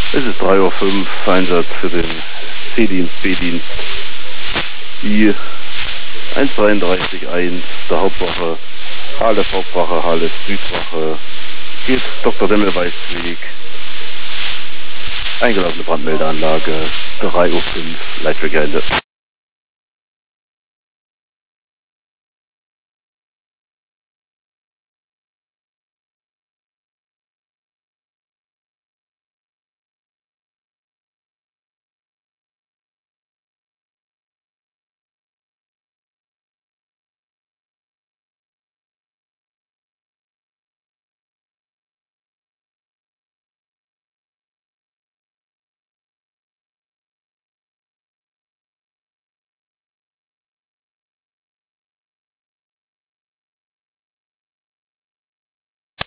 Es ist 3:05 Uhr, Einsatz für den C-Dienst, B-Dienst. Die 133.1 der Hauptwache, Halef Hauptwache, Halef Südwache, geht Dr. Demmelweis-Weg, eingelassene Brandmeldeanlage, 3:05 Uhr, Leitweg Ende.